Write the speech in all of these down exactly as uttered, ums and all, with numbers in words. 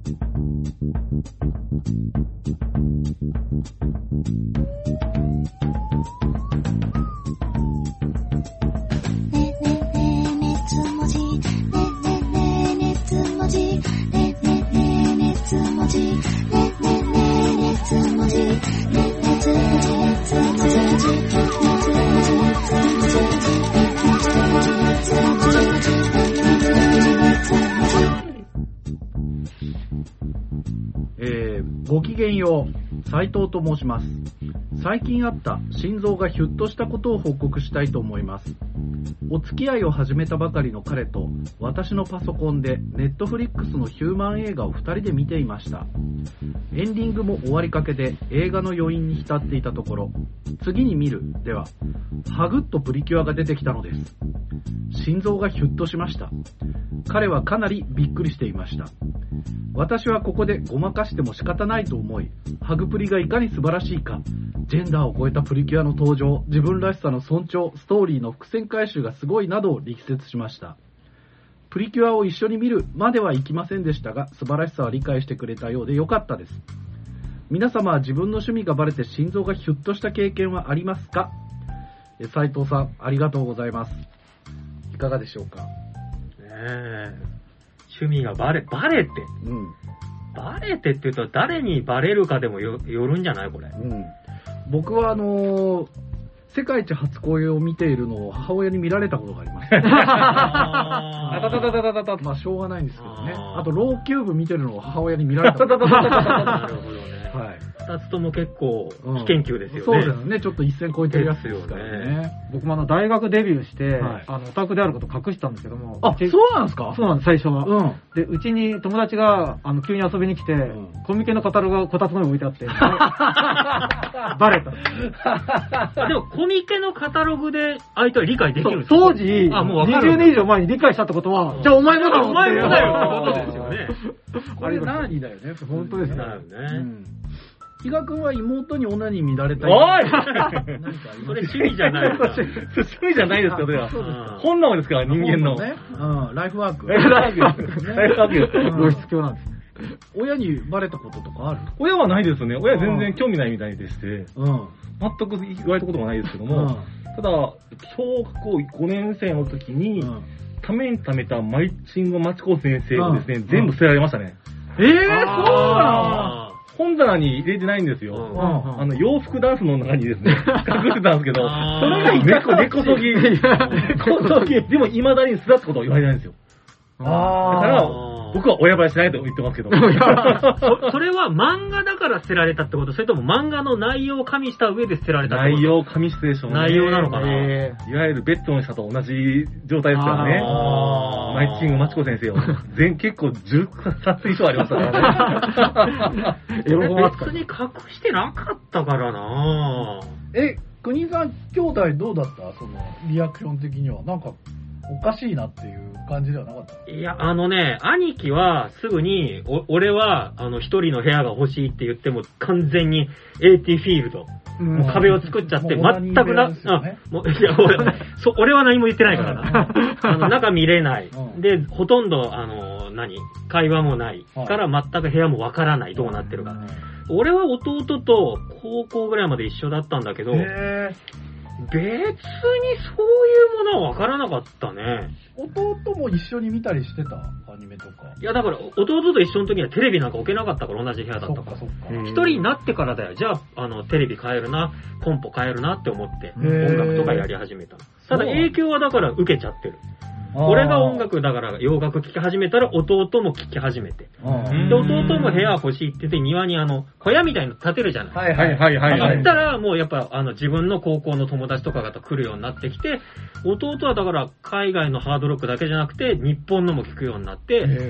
えー、ごきげんよう、斉藤と申します。最近あった心臓がヒュッとしたことを報告したいと思います。お付き合いを始めたばかりの彼と私のパソコンでネットフリックスのヒューマン映画をふたりで見ていました。エンディングも終わりかけで映画の余韻に浸っていたところ、次に見るではハグッとプリキュアが出てきたのです。心臓がヒュッとしました。彼はかなりびっくりしていました。私はここでごまかしても仕方ないと思い、ハグプリがいかに素晴らしいか、ジェンダーを超えたプリキュアの登場、自分らしさの尊重、ストーリーの伏線回収がすごいなどを力説しました。プリキュアを一緒に見るまではいきませんでしたが、素晴らしさは理解してくれたようでよかったです。皆様は自分の趣味がバレて心臓がヒュッとした経験はありますか？え、斉藤さん、ありがとうございます。いかがでしょうか？ ねえ、趣味がバレ、バレて。 うん。 バレてって言うと誰にバレるかでも よ, よるんじゃないこれ。 うん。僕はあのー、世界一初恋を見ているのを母親に見られたことがあります。あたたたたたたた、まあしょうがないんですけどね。あと、ローキューブ見てるのを母親に見られたことがあります。 なるほどね。はい。二つとも結構危険級ですよね。 そうですね。ちょっと一線超えてるやつですからね。 僕もあの大学デビューして、はい、あのオタクであることを隠したんですけども。 あ、そうなんですか？ そうなんです、最初は。うん。で、うちに友達があの急に遊びに来て、うん、コミケのカタログがこたつの上に置いてあって、バレた。でもコミケのカタログで相手は理解できるんですか？当時、あ、もうにじゅうねん以上前に理解したってことは、うん、じゃあお前もだろって。 お前もだよってことですよね。 これ何だよね。 本当ですね。 だよね。うん比嘉君は妹にオナニー見られたい。 おいそれ趣味じゃないですか。 趣味じゃないですよ、それは。本能ですから、人間の。 ね。うん、ライフワーク。 ライフワーク。ライフワーク。 ご質教なんです。 親にバレたこととかある？ 親はないですね。親全然興味ないみたいでして、うん、全く言われたこともないですけども、うん、ただ、小学校ごねん生の時に、うん、ためにためたマイチングマチコ先生をですね、うん、全部捨てられましたね。 えぇ、ー、そうなの？ 本棚に入れてないんですよ。うん、あの、洋服ダンスの中にですね、隠してたんですけど、それが猫、猫そぎ。猫そぎ。でも未だに巣立つことを言われないんですよ。あだから、僕は親バレしないと言ってますけど。 そ, それは漫画だから捨てられたってこと？それとも漫画の内容を加味した上で捨てられたってこと？ 内容を加味してでしょうね。 内容なのかな、 えー、いわゆるベッドの下と同じ状態ですからね。マイチングマチコ先生を。全結構じゅっさつ以上ありましたからね。 別に隠してなかったからなぁ。 え、国さん兄弟どうだった？その、リアクション的には。なんか、おかしいなっていう感じではなかった？ いや、あのね、兄貴はすぐに、お俺は、あの、一人の部屋が欲しいって言っても、完全に エーティー フィールド。もう壁を作っちゃって、全くな、ね、あ、もう、いや、俺、そ、俺は何も言ってないからな。あの、中見れない。で、ほとんど、あの、何会話もない。から全く部屋もわからない。どうなってるか。俺は弟と高校ぐらいまで一緒だったんだけど、別にそういうものは分からなかったね。 弟も一緒に見たりしてた？アニメとか。 いやだから弟と一緒の時にはテレビなんか置けなかったから同じ部屋だったから。そっかそっか。一人になってからだよ。じゃあ、あの、テレビ変えるな、コンポ変えるなって思って音楽とかやり始めた。ただ影響はだから受けちゃってる。俺が音楽だから洋楽聴き始めたら弟も聴き始めて。で、弟も部屋欲しいって言って庭にあの、小屋みたいなの建てるじゃない。 はいはいはいはい、はい。 行ったらもうやっぱあの自分の高校の友達とかが来るようになってきて、弟はだから海外のハードロックだけじゃなくて日本のも聴くようになって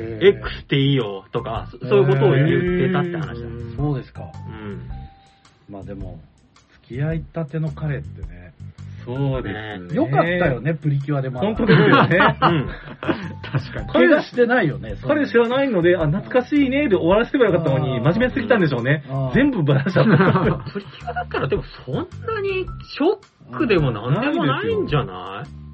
、X っていいよとか、そういうことを言ってたって話だ。 そうですか。うん。まあでも、付き合いたての彼ってね、 そうですね。 よかったよね、プリキュアでも。 本当ですよね。うん。 確かに。怪我してないよね。 彼知らないので、あ、懐かしいねで終わらせてばよかったのに、真面目すぎたんでしょうね。全部バラしちゃった。 プリキュアだったらでもそんなにショックでもなんでもないんじゃない？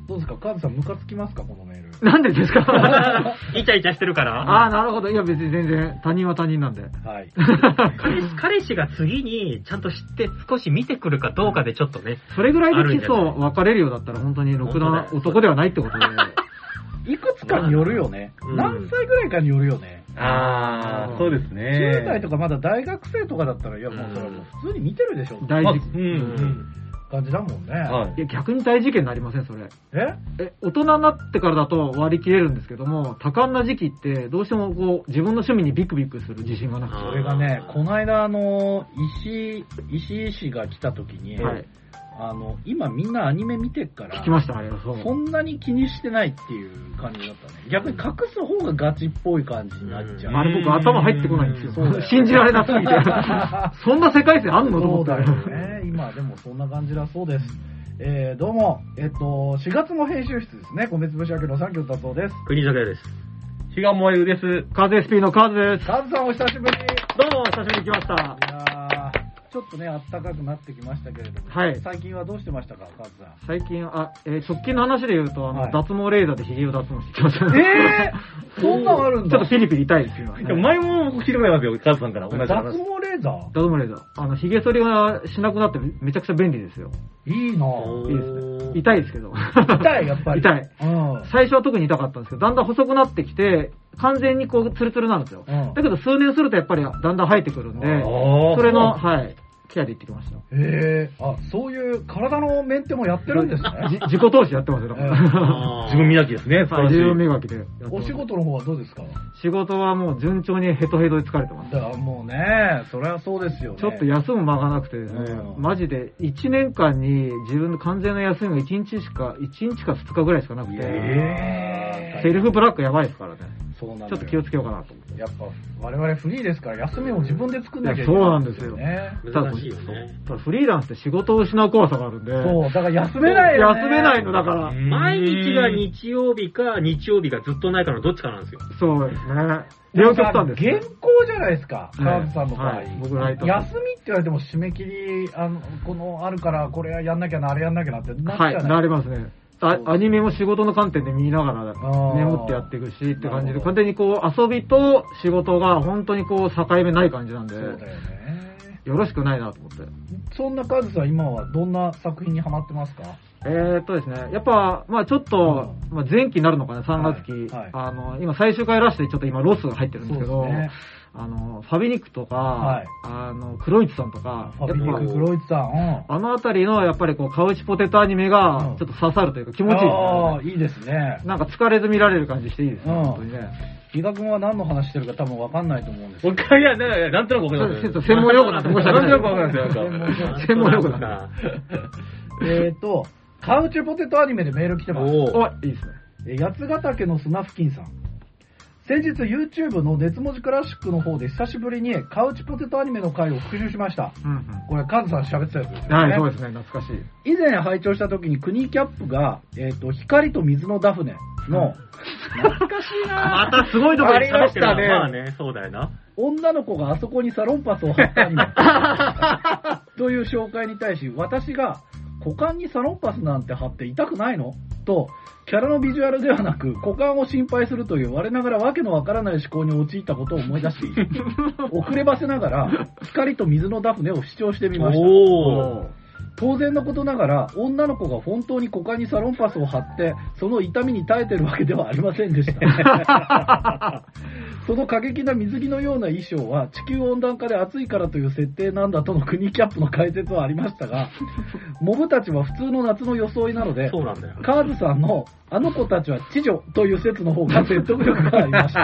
どうですか、カズさんムカつきますか、このメール。 なんでですかイチャイチャしてるからああ、なるほど。いや別に全然、他人は他人なんで。 はい。 彼氏、彼氏が次にちゃんと知って少し見てくるかどうかでちょっとね。 それぐらいでキスを別れるようだったら本当にろくな男ではないってことで。 いくつかによるよね。 うん、 何歳ぐらいかによるよね。 ああ、そうですね。 じゅう代とかまだ大学生とかだったら、いやもうそれはもう普通に見てるでしょ。 大事。 うん。うん感じだもんね。 はい、いや逆に大事件になりません、それ。 ええ、大人になってからだと割り切れるんですけども、多感な時期ってどうしてもこう自分の趣味にビクビクする自信がなくて。 それがね、この間あの、石井、石井氏が来た時に、はい、あの、今みんなアニメ見てっから、 聞きました、あれはそう。そんなに気にしてないっていう感じだったね。逆に隠す方がガチっぽい感じになっちゃう。 あれ僕頭入ってこないんですよ。信じられなすぎて。そんな世界線あんのと思ったら。 そうだよね。今でもそんな感じだそうです。えー、どうも、えっと、しがつの編集室ですね。米粒し明けの三協達夫です。 国酒です。 比嘉萌優です。 カズ エスピー のカズです。 カズさんお久しぶり。 どうも、久しぶりに来ました。いやちょっとね、暖かくなってきましたけれども、 はい、 最近はどうしてましたか、カズさん。 最近、あ、えー、直近の話で言うと、あの、はい、脱毛レーザーで髭を脱毛してきましたね。えー、そんなのあるんだ。 ちょっとピリピリ痛いですよ。 でも前も聞いたことありますよ、カズさんから。同じ話。 脱毛レーザー脱毛レーザー。あの、髭剃りがしなくなってめちゃくちゃ便利ですよ。 いいなぁ。 いいですね。痛いですけど。 痛い、やっぱり。 痛い。うん。最初は特に痛かったんですけど、だんだん細くなってきて、完全にこう、ツルツルなんですよ。うん、だけど数年するとやっぱりだんだん生えてくるんで、それの、はい。ケアで行ってきました。 へえー、あ、そういう体のメンテもやってるんですね。 自己投資やってますよ、だから。 自分磨きですね。 はい、自分磨きで。 お仕事の方はどうですか？ 仕事はもう順調にヘトヘトで疲れてます。 だからもうね、それはそうですよね。 ちょっと休む間がなくてですね、うん、マジでいちねんかんに自分の完全な休みがいちにちしか、いちにちかふつかぐらいしかなくて、 えー、 セルフブラックやばいですからね。 そうなんだ。 ちょっと気をつけようかなと思って。 やっぱ我々フリーですから休みを自分で作んなきゃいけない。そうなんですよ。 ね。 難しいよね。 ただフリーランスって仕事を失う怖さがあるんで。 そう、だから休めないよね。 休めないのだから。 毎日が日曜日か日曜日がずっとないかのどっちかなんですよ。 そうですね。両極端です。 原稿じゃないですか、カーズさんの場合。はい、僕ライト。休みって言われても締め切り、あの、この、あるから、これやんなきゃな、あれやんなきゃなってなっちゃう。 はい、なりますね。あアニメも仕事の観点で見ながら眠ってやっていくしって感じで、完全にこう遊びと仕事が本当にこう境目ない感じなんで、 そうだよね。 よろしくないなと思って。 そんなカズさん今はどんな作品にハマってますか？ えーっとですね、やっぱ、まあちょっと、うん、まあ前期になるのかな、さんがつき、はいはい、あの、今最終回ラッシュでちょっと今ロスが入ってるんですけど、ね、あの、ファビニックとか、はい、あの、クロイツさんとか、 ファビニック、クロイツさん、うん、 あのあたりのやっぱりこう、カウチポテトアニメがちょっと刺さるというか気持ちいいですね。 ああ、いいですね。 なんか疲れず見られる感じしていいですね、うん、本当にね。 比嘉君は何の話してるか多分わかんないと思うんですけど。 いや、なんなんとなくわかります。 専門用語なんて申し訳ない。 なんとなくわかりますよ。 専門用語なんだ。 えっと、カウチポテトアニメでメール来てます。 おいいですね。 八ヶ岳の砂付近さん。先日 YouTube の熱文字クラシックの方で久しぶりにカウチポテトアニメの回を復習しました。うんうん、これカズさん喋ってたやつですよね。 はい、そうですね。懐かしい。 以前拝聴した時にクニーキャップが、えっ、ー、と、光と水のダフネの、懐かしいなまたすごいところにありましたね。 まあね、そうだよな。 女の子があそこにサロンパスを貼ったアニメという紹介に対し、私が股間にサロンパスなんて貼って痛くないのと、キャラのビジュアルではなく股間を心配するという我ながらわけのわからない思考に陥ったことを思い出し遅ればせながら光と水のダフネを視聴してみました。おー、当然のことながら女の子が本当に股間にサロンパスを貼ってその痛みに耐えてるわけではありませんでしたその過激な水着のような衣装は地球温暖化で暑いからという設定なんだとのクニーキャップの解説はありましたが、モブたちは普通の夏の装いなので、 そうなんだよ。 カーズさんのあの子たちは知女という説の方が説得力がありました。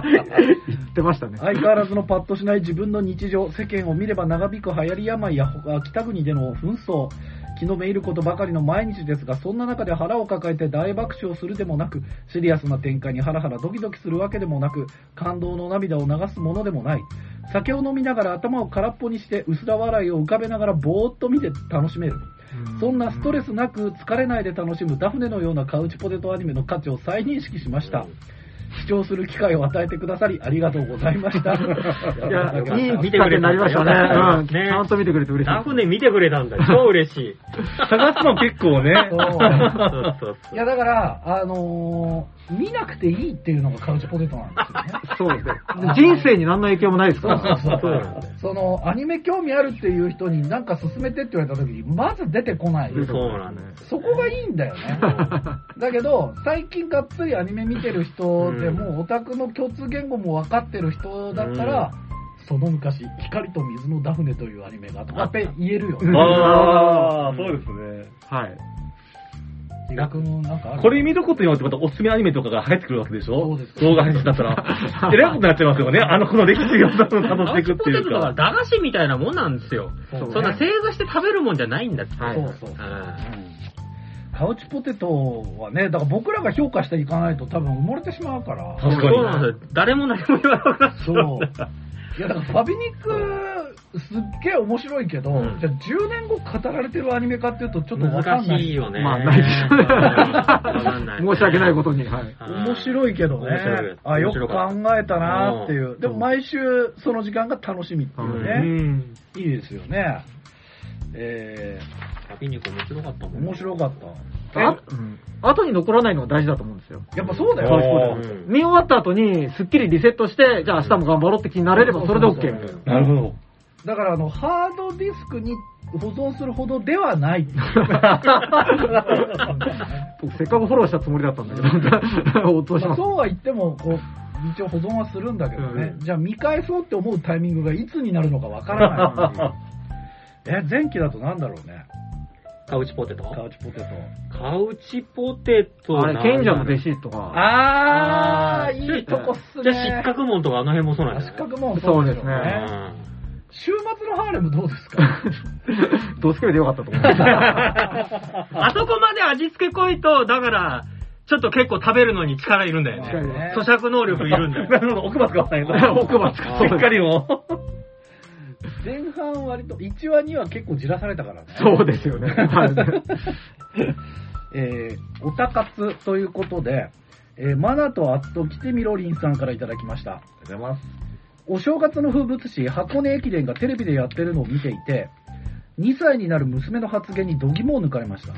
言ってましたね。 相変わらずのパッとしない自分の日常、世間を見れば長引く流行り病や北国での紛争、気のめいることばかりの毎日ですが、そんな中で腹を抱えて大爆笑するでもなく、シリアスな展開にハラハラドキドキするわけでもなく、感動の涙を流すものでもない。酒を飲みながら頭を空っぽにして薄ら笑いを浮かべながらぼーっと見て楽しめる。そんなストレスなく疲れないで楽しむダフネのようなカウチポテトアニメの価値を再認識しました。 視聴する機会を与えてくださりありがとうございました。 いや、いい見てくれになりましたね。うん。ちゃんと見てくれて嬉しい。 ダフネ見てくれたんだよ。超嬉しい。 探すの結構ね。そうそうそういや、だから、あのー、見なくていいっていうのがカウチポテトなんですよね。 そうですね。人生に何の影響もないですから。 そうそうそう。その、アニメ興味あるっていう人になんか勧めてって言われた時に、まず出てこない。 そうなんだよ。 そこがいいんだよね。だけど、最近がっつりアニメ見てる人でも、オタクの共通言語も分かってる人だったら、その昔、光と水のダフネというアニメがとかって言えるよね。 ああ、そうですね。 はい。 比嘉君のなんかある？ これ見ることによってまたおすすめアニメとかが入ってくるわけでしょ？ そうです。 動画配信だったら。えらいことになっちゃいますよね。あの、この歴史を辿っていくっていうか。 カウチポテトだから駄菓子みたいなもんなんですよ。そ,、ね、そんな正座して食べるもんじゃないんだって。 はい、そうそうそう。カウチポテトはね、だから僕らが評価していかないと多分埋もれてしまうから。 確かに。 そうなんですよ。誰も何も言わなくなっちゃうんだ。 そう。いやだからファビニクすっげえ面白いけど、うん、じゃあじゅうねんご語られてるアニメかっていうとちょっとわかんない。 難しいよね。 まあないですよね。申し訳ないことに。はい。 面白いけどね。あ、よく考えたなっていう。でも毎週その時間が楽しみっていうね。うん、いいですよね。えー、ファビニク面白かったもんね。 面白かった。 あ、うん、後に残らないのが大事だと思うんですよ。 やっぱそうだよ。 見終わった後にすっきりリセットして、じゃあ明日も頑張ろうって気になれればそれで OK みたいな。 なるほど。 だからあの、ハードディスクに保存するほどではない。 せっかくフォローしたつもりだったんだけど、落とします。 そうは言っても、こう、一応保存はするんだけどね。うん、じゃあ見返そうって思うタイミングがいつになるのかわからない。え、前期だとなんだろうね。 カウチポテトカウチポテト。 カウチポテト。 あれ、賢者の弟子とか。 あー、いいとこっすね。 じゃあ、失格門とかあの辺もそうなんですか？失格門そうですね。 週末のハーレムどうですか？ ドスケベでよかったと思う。 あそこまで味付け濃いと、だから、ちょっと結構食べるのに力いるんだよね。ね咀嚼能力いるんだよ。 なるほど、奥歯使わないと。 奥歯使わない。 しっかりも。 前半割といちわには結構じらされたからね。 そうですよね。 えー、おたかつということで、えー、マナとアットキテミロリンさんからいただきました。ありがとうございます。お正月の風物詩、箱根駅伝がテレビでやってるのを見ていて、にさいになる娘の発言に度肝を抜かれました。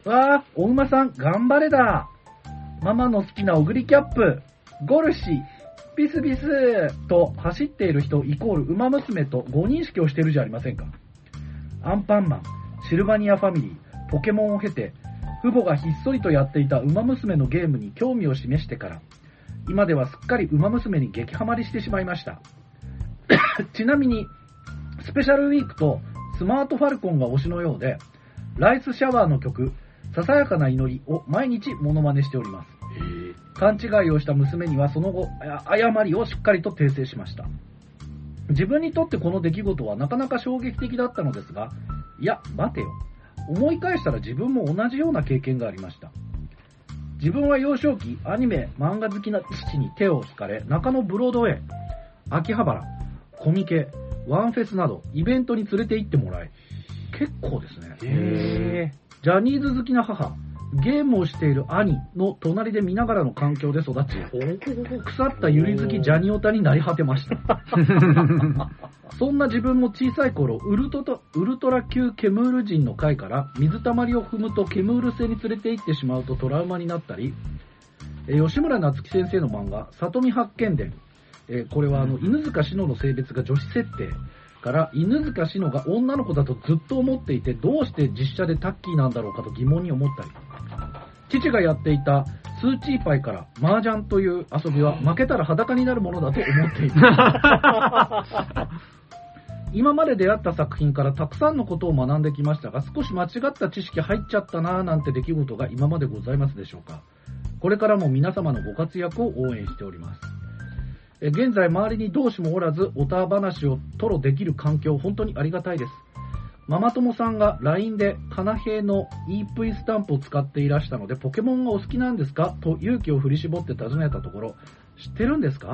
わー、お馬さん頑張れだ。ママの好きなオグリキャップ、ゴルシ、ビスビスと走っている人イコール馬娘とご認識をしているじゃありませんか。アンパンマン、シルバニアファミリー、ポケモンを経て、父母がひっそりとやっていた馬娘のゲームに興味を示してから、今ではすっかり馬娘に激ハマりしてしまいました。ちなみに、スペシャルウィークとスマートファルコンが推しのようで、ライスシャワーの曲、ささやかな祈りを毎日モノマネしております。勘違いをした娘にはその後、誤りをしっかりと訂正しました。自分にとってこの出来事はなかなか衝撃的だったのですが、いや、待てよ。思い返したら自分も同じような経験がありました。自分は幼少期、アニメ、漫画好きな父に手を引かれ、中野ブロードウェイ、秋葉原、コミケ、ワンフェスなど、イベントに連れて行ってもらい、結構ですね。へー。ジャニーズ好きな母、ゲームをしている兄の隣で見ながらの環境で育ち、腐ったユリ好きジャニオタになり果てました。そんな自分も小さい頃、ウルトラ、ウルトラ級ケムール人の会から水たまりを踏むとケムール星に連れて行ってしまうとトラウマになったり、吉村夏樹先生の漫画、里見八犬伝、これはあの犬塚志乃の性別が女子設定から犬塚志乃が女の子だとずっと思っていて、どうして実写でタッキーなんだろうかと疑問に思ったり、父がやっていたスーチーパイから麻雀という遊びは負けたら裸になるものだと思っていた。今まで出会った作品からたくさんのことを学んできましたが、少し間違った知識入っちゃったなぁなんて出来事が今までございますでしょうか。これからも皆様のご活躍を応援しております。え現在周りに同志もおらず、おた話を吐露できる環境、本当にありがたいです。ママ友さんが ライン でカナヘイの イーブイ スタンプを使っていらしたので、ポケモンがお好きなんですかと勇気を振り絞って尋ねたところ、知ってるんですか？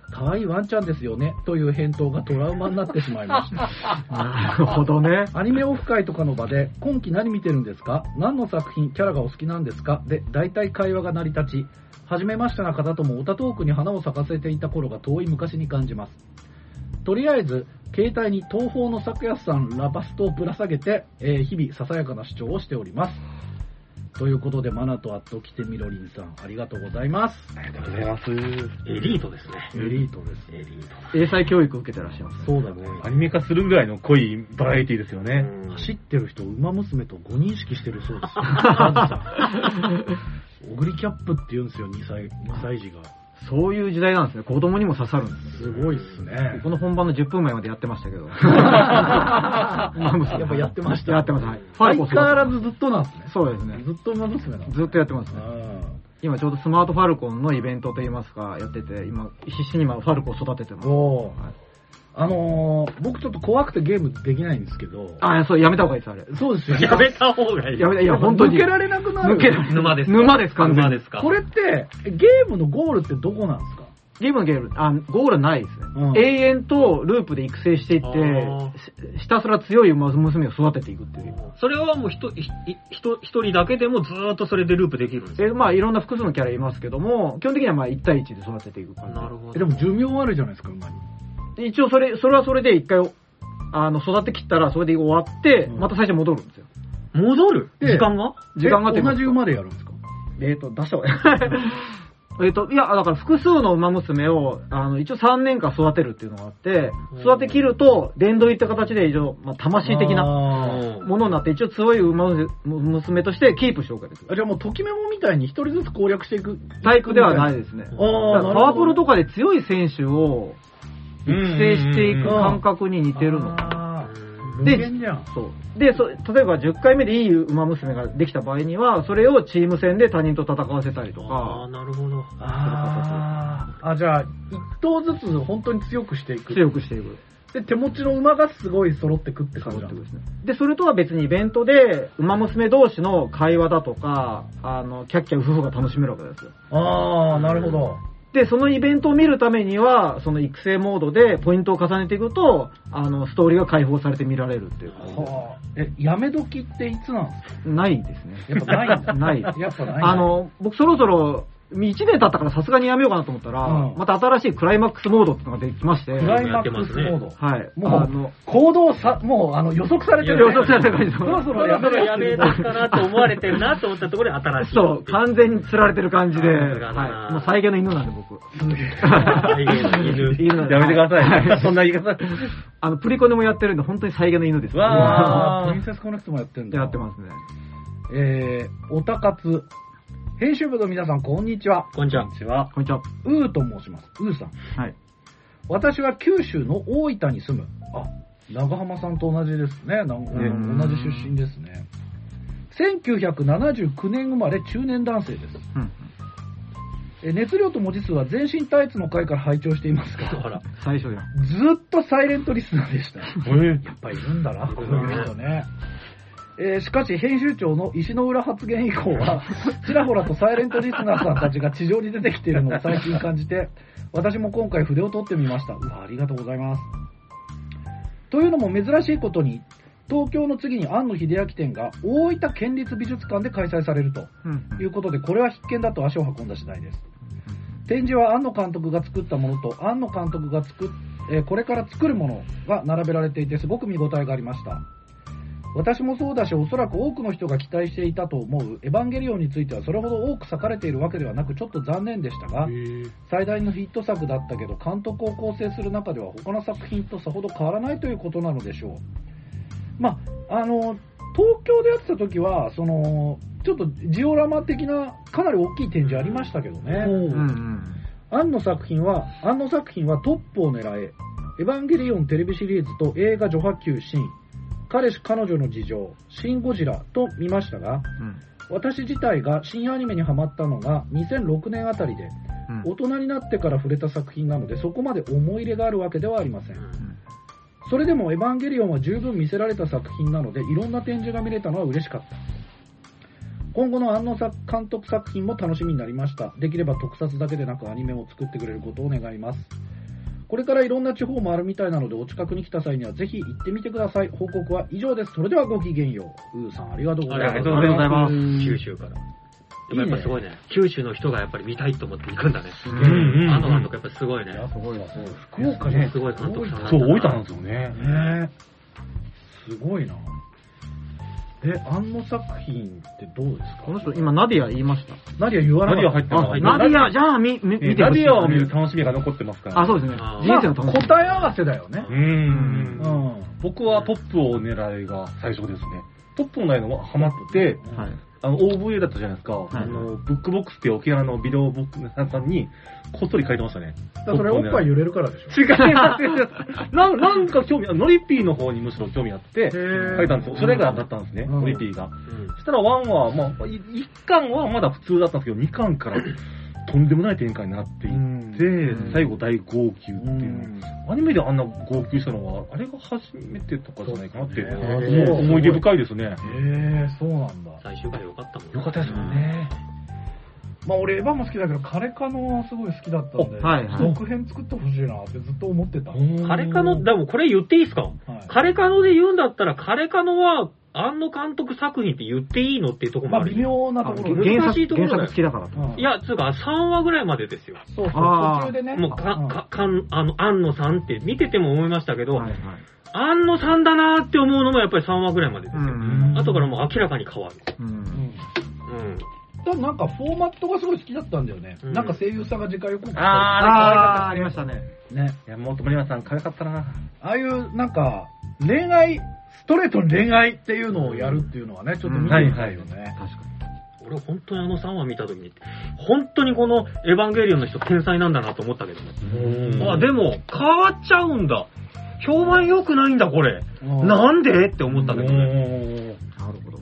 可愛いワンちゃんですよね、という返答がトラウマになってしまいました。 なるほどね。 アニメオフ会とかの場で、今期何見てるんですか？何の作品、キャラがお好きなんですか？で、大体会話が成り立ち、初めましてな方ともオタトークに花を咲かせていた頃が遠い昔に感じます。とりあえず、携帯に東宝の咲夜さんラバストをぶら下げて、えー、日々ささやかな主張をしております。ということで、マナとアットキテミロリンさん、ありがとうございます。 ありがとうございます。 エリートですね。 エリートです。 エリート。 英才教育を受けてらっしゃいます、 ね。そうだね。アニメ化するぐらいの濃いバラエティですよね。 走ってる人、馬娘とご認識してるそうです。オグリキャップって言うんですよ、にさい、にさい児が。 そういう時代なんですね。子供にも刺さるんです。 すごいっすね。 この本番のじゅっぷんまえまでやってましたけど。やっぱやってました。 やってます。はい。 相変わらずずっとなんですね。 そうですね。 ずっと馬娘なんです。 ずっとやってますね。今ちょうどスマートファルコンのイベントといいますか、やってて、今、必死に今ファルコンを育ててます。おー。はい、 あのー、僕ちょっと怖くてゲームできないんですけど。 あ、そう、やめた方がいいです、あれ。 そうですよ。 やめた方がいい。 やめた、いや、本当に。 抜けられなくなる。 抜けられ沼ですか。 沼ですか、 沼ですか。 これって、ゲームのゴールってどこなんですか？ ゲームのゲーム、あ、ゴールはないですね。うん、永遠とループで育成していって、ひたすら強い馬娘を育てていくっていう。 それはもう一人だけでもずーっとそれでループできるんですか？ え、まあいろんな複数のキャラいますけども、基本的にはまあいち対いちで育てていく感じ。 なるほど。 でも寿命あるじゃないですか、馬に。 一応それ、それはそれで一回、あの、育てきったらそれで終わって、うん、また最初戻るんですよ。 戻る？時間が時間がって同じ馬でやるんですか？ えっと、出した方がいい。えっと、いや、だから複数の馬娘を、あの、一応さんねんかん育てるっていうのがあって、育て切ると、殿堂入りって形で一応、まあ、魂的なものになって、一応強い馬娘としてキープしておくわけです。 あ、じゃあもう、ときメモみたいに一人ずつ攻略していくタイプではないですね。パワプロとかで強い選手を育成していく感覚に似てるの。で、そう。で、そ、例えばじゅっかいめでいい馬娘ができた場合には、それをチーム戦で他人と戦わせたりとか。 ああ、なるほど。 ああ、じゃあ、一頭ずつ本当に強くしていく。 強くしていく。 で、手持ちの馬がすごい揃ってくって感じなんですね。 で、それとは別にイベントで、馬娘同士の会話だとか、あの、キャッキャウフフが楽しめるわけですよ。 ああ、なるほど。 で、そのイベントを見るためには、その育成モードでポイントを重ねていくと、あの、ストーリーが解放されて見られるっていう感じで。はあ、え、やめ時っていつなんですか？ ないですね。 やっぱないんだ。 ない。 やっぱない。 あの、僕そろそろ、いちねん経ったからさすがにやめようかなと思ったら、うん、また新しいクライマックスモードってのができまして。 クライマックスモード。 はい。 もう、あの、行動さ、もう、あの、予測されてる、 ね。予測されてる感じ。 そろそろやめるやめるかなと思われてるなと思ったところで新しい。 そう、完全に釣られてる感じで。はい。もう再現の犬なんで僕。 再現の犬。 犬やめてください。そんな言い方。 あの、プリコネもやってるんで、本当に再現の犬です。 わー。プリンセスコネクトもやってるんだ。 やってますね。 えー、おたかつ。編集部の皆さん、こんにちは。 こんにちは。 こんにちは。こんにちは。 うーと申します。うーさん。 はい。 私は九州の大分に住む。あ、長浜さんと同じですね。なんかね、同じ出身ですね。せんきゅうひゃくななじゅうきゅうねん生まれ中年男性です。うん。え熱量と文字数は全身タイツの回から拝聴していますが、 あら、最初や。 ずっとサイレントリスナーでした。やっぱいるんだな、こういう人ね。えー、しかし編集長の石の裏発言以降はちらほらとサイレントリスナーさんたちが地上に出てきているのを最近感じて、私も今回筆を取ってみました。うわ、ありがとうございます。というのも珍しいことに、東京の次に庵野秀明展が大分県立美術館で開催されるということで、これは必見だと足を運んだ次第です。展示は庵野監督が作ったものと庵野監督が作っ、えー、これから作るものが並べられていて、すごく見応えがありました。私もそうだし、おそらく多くの人が期待していたと思うエヴァンゲリオンについてはそれほど多く割かれているわけではなく、ちょっと残念でしたが、最大のヒット作だったけど、監督を構成する中では他の作品とさほど変わらないということなのでしょう。まあ、あの、東京でやってた時は、その、ちょっとジオラマ的なかなり大きい展示ありましたけどね。庵野作品は、庵野作品はトップを狙え、エヴァンゲリオンテレビシリーズと映画序波球シーン、彼氏彼女の事情、シン・ゴジラと見ましたが、うん、私自体が新アニメにハマったのがにせんろくねんあたりで、うん、大人になってから触れた作品なので、そこまで思い入れがあるわけではありません。うん、それでもエヴァンゲリオンは十分見せられた作品なので、いろんな展示が見れたのは嬉しかった。今後の庵野監督作品も楽しみになりました。できれば特撮だけでなくアニメも作ってくれることを願います。 これからいろんな地方もあるみたいなので、お近くに来た際にはぜひ行ってみてください。報告は以上です。それではごきげんよう。うーさんありがとうございます。 ありがとうございます。九州から。やっぱすごいね。九州の人がやっぱり見たいと思って行くんだね。うんうん。あの監督やっぱすごいね。 すごいな。福岡ね、 すごい監督さん。 そう、大分なんですよね。 ねすごいな。え、安野作品ってどうですか？ この人、今、ナディア言いました。 ナディア言わない。 ナディア入ってます。 ナディア、じゃあ、み、み、見てほしい。 ナディアを見る楽しみが残ってますから。 あ、そうですね。人生の楽しみ。 答え合わせだよね。 うん。僕はトップを狙いが最初ですね。トップを狙いのハマって、はい。あの、オーブイエー だったじゃないですか。はい、あの、ブックボックスって沖縄のビデオブックさんに、こっそり書いてましたね。 だそれおっぱい揺れるからでしょ。 違いますな。なんか興味、ノリピーの方にむしろ興味あって、書いたんですよ。それがだったんですね、ノリピーが。そしたらワンは、まあ、いっかんはまだ普通だったんですけど、にかんからとんでもない展開になっていって、最後大号泣っていう。アニメであんな号泣したのは、あれが初めてとかじゃないかなって、思い出深いですね。 へえ、そうなんだ。 最終回良かったもんね。 良かったですもんね。 まあ俺エヴァも好きだけど、カレカノはすごい好きだったんで、はいはい、続編作ってほしいなってずっと思ってた。 カレカノ、でもこれ言っていいですか、はい、カレカノで言うんだったら、カレカノは、庵野監督作品って言っていいのっていうところもある。 まあ微妙なところで難しいところだよ。原作好きだからと。 いや、つうかさんわぐらいまでですよ。 そうそう、途中でね。 もうか、か、かん、あの、庵野さんって見てても思いましたけど、はいはい、庵野さんだなーって思うのもやっぱりさんわぐらいまでですよ。後からもう明らかに変わる。うん。うん。 だなんかフォーマットがすごい好きだったんだよね。うん、なんか声優さんが次回予告したり。 あー、ありましたね。 ね。 山本まりなさん、可愛かったな。 ああいう、なんか、恋愛、ストレートに恋愛っていうのをやるっていうのはね、ちょっと見てみたいよね。うんはいはい、確かに。俺本当にあのさんわ見たときに、本当にこのエヴァンゲリオンの人天才なんだなと思ったけどね。あ、でも変わっちゃうんだ。評判良くないんだこれ。なんでって思ったけどね。なるほど。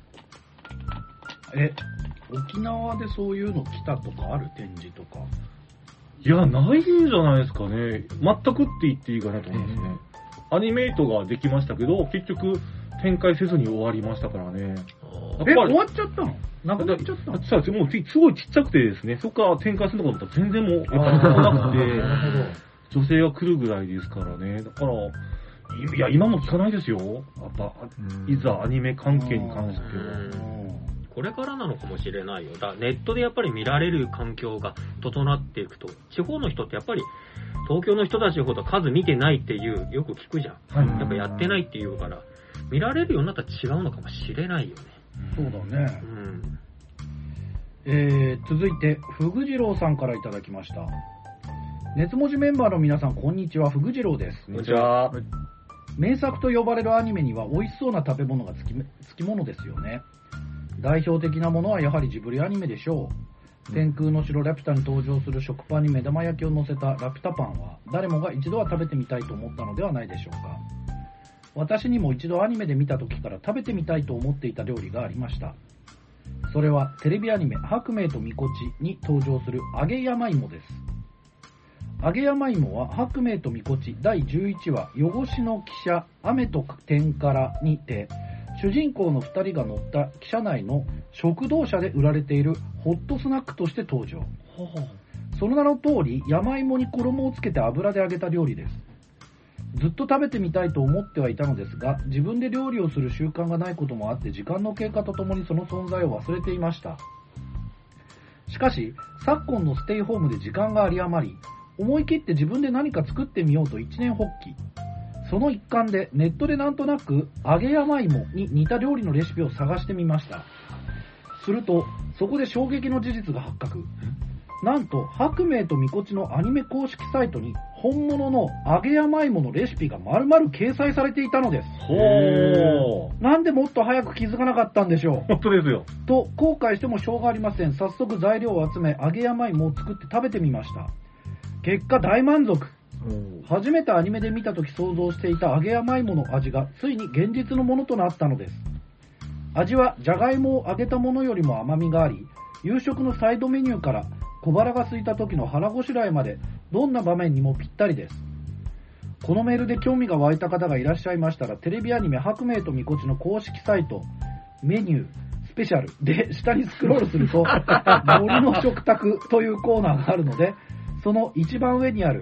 え、沖縄でそういうの来たとかある展示とか。 いや、ないんじゃないですかね。全くって言っていいかなと思いますね。アニメイトができましたけど、結局展開せずに終わりましたからね。 え、終わっちゃったの？なくなっちゃったの？ そうです。もうすごいちっちゃくてですね、そこから展開するのかと思ったら全然もう、やっぱりなくて、女性が来るぐらいですからね。だから、いや、今も聞かないですよ。やっぱ、いざアニメ関係に関しては。 これからなのかもしれないよ。だネットでやっぱり見られる環境が整っていくと、地方の人ってやっぱり東京の人たちほど数見てないっていうよく聞くじゃん。はい、やっぱやってないっていうから見られるようになったら違うのかもしれないよね。 そうだね。うん。えー、続いてふぐじろうさんからいただきました。熱文字メンバーの皆さんこんにちは、ふぐじろうです。 こんにちは。 名作と呼ばれるアニメには美味しそうな食べ物がつき、つきものですよね。代表的なものはやはりジブリアニメでしょう。天空の城ラピュタに登場する食パンに目玉焼きを乗せたラピュタパンは誰もが一度は食べてみたいと思ったのではないでしょうか。私にも一度アニメで見た時から食べてみたいと思っていた料理がありました。それはテレビアニメ白明とみこちに登場する揚げ山芋です。揚げ山芋は白明とみこちだいじゅういちわ汚しの汽車雨と天からにて主人公のふたりが乗った汽車内の食堂車で売られているホットスナックとして登場。その名の通り山芋に衣をつけて油で揚げた料理です。ずっと食べてみたいと思ってはいたのですが、自分で料理をする習慣がないこともあって時間の経過とともにその存在を忘れていました。しかし昨今のステイホームで時間が有り余り、思い切って自分で何か作ってみようと一念発起。その一環でネットでなんとなく揚げ山芋に似た料理のレシピを探してみました。するとそこで衝撃の事実が発覚。なんと白明とみこちのアニメ公式サイトに本物の揚げ山芋のレシピが丸々掲載されていたのです。 ほー。なんでもっと早く気づかなかったんでしょう。 本当ですよ。 と後悔してもしょうがありません。早速材料を集め揚げ山芋を作って食べてみました。結果大満足。初めてアニメで見たとき想像していた揚げ山芋の味がついに現実のものとなったのです。味はじゃがいもを揚げたものよりも甘みがあり、夕食のサイドメニューから小腹が空いた時の腹ごしらえまでどんな場面にもぴったりです。このメールで興味が湧いた方がいらっしゃいましたら、テレビアニメ白明とみこちの公式サイトメニュースペシャルで下にスクロールすると森の食卓というコーナーがあるので、その一番上にある汽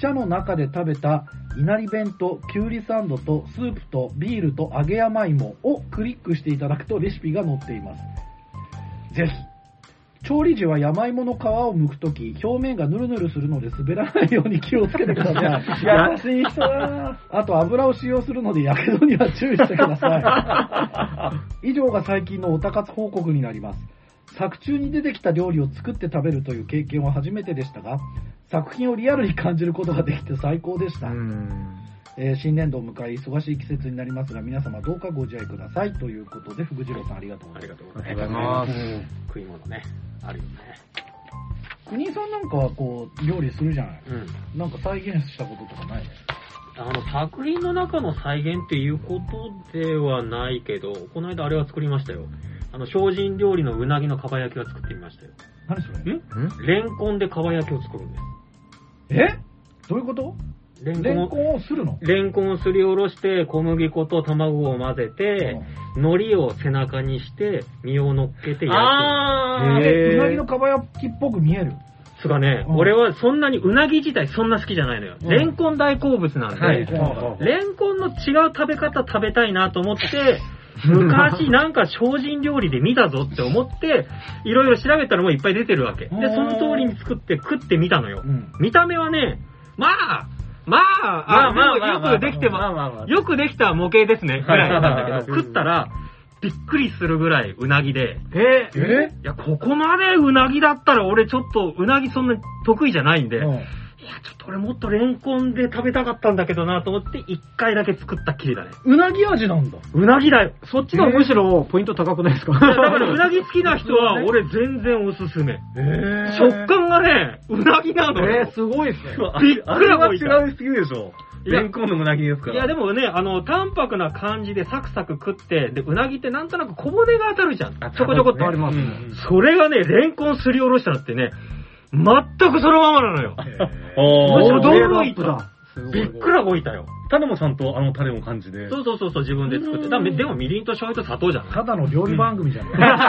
車の中で食べたいなり弁ときゅうりサンドとスープとビールと揚げ山芋をクリックしていただくとレシピが載っています。ぜひ。調理時は山芋の皮を剥くとき、表面がヌルヌルするので滑らないように気をつけてください。優しい人だ。あと油を使用するので火傷には注意してください。以上が最近のおたかつ報告になります。作中に出てきた料理を作って食べるという経験は初めてでしたが、作品をリアルに感じることができて最高でした。えー、新年度を迎え忙しい季節になりますが、皆様どうかご自愛くださいということで、福次郎さんありがとうございます。 ありがとうございます。食い物ね、あるよね。 国井さんなんかはこう料理するじゃない、うん、なんか再現したこととかないね。 あの作品の中の再現っていうことではないけど、この間あれは作りましたよ。あの精進料理のうなぎのかば焼きは作ってみましたよ。 何それ？ ん？レンコンでかば焼きを作るんです。 え？どういうこと？レンコンを、レンコンをするの？ レンコンをすりおろして小麦粉と卵を混ぜて、うん、海苔を背中にして身を乗っけて焼く。 あー、うなぎのかば焼きっぽく見える。 つかね、うん、俺はそんなにうなぎ自体そんな好きじゃないのよ。うん、レンコン大好物なんで、はい、レンコンの違う食べ方食べたいなと思って、昔なんか精進料理で見たぞって思って、いろいろ調べたらもういっぱい出てるわけ。で、その通りに作って食ってみたのよ。うん、見た目はね、まあ、まあ、まあ、まあ、よくできても、よくできた模型ですね、ぐらいなんだけど、食ったら、びっくりするぐらいうなぎで、 ええいや、ここまでうなぎだったら俺ちょっとうなぎそんな得意じゃないんで、うん、いや、ちょっと俺もっとレンコンで食べたかったんだけどなと思って一回だけ作ったっきりだね。 うなぎ味なんだ。 うなぎだよ。 そっちがむしろポイント高くないですか？ だからうなぎ好きな人は俺全然おすすめ。えー、食感がね、うなぎなのよ。 えー、すごいっすね。 びっくりは違いすぎるでしょ。レンコンのうなぎですから。 いやでもね、あの、淡白な感じでサクサク食って、で、うなぎってなんとなく小骨が当たるじゃん。ちょこちょこっとありますね。うん、それがね、レンコンすりおろしたのってね、全くそのままなのよ。驚いた。びっくらこいたよ。 タレもちゃんとあのタレも感じで。 そうそうそうそう、自分で作って。だでもみりんと醤油と砂糖じゃん。 ただの料理番組じゃん。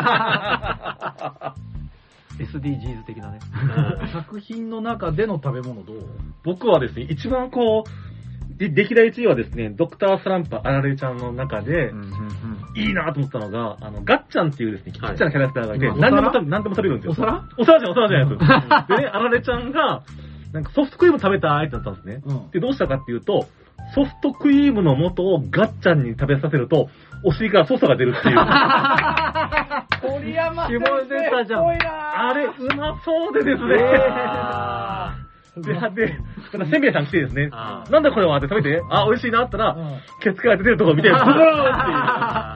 エスディージーズ 的なね。 作品の中での食べ物どう？ 僕はですね、一番こう、歴代いちいはですね、ドクタースランプあられちゃんの中で、うんうんうん、いいなと思ったのが、あの、ガッチャンっていうですね、ちっちゃなキャラクターがいて、はい、何でも食べ、何でも食べるんですよ。 お皿お皿じゃん、お皿じゃないです。でね、あられちゃんが、なんかソフトクリーム食べたいってなったんですね。うん、で、どうしたかっていうと、ソフトクリームの素をガッチャンに食べさせると、お尻からソースが出るっていう。 鳥山先生出たじゃん。 あれ、うまそうでですね。で、で、せんべいさん来てですね、なんだこれはって食べて、あ、美味しいなって言ったら、ケツから出てるとこ見て、ブーっていう、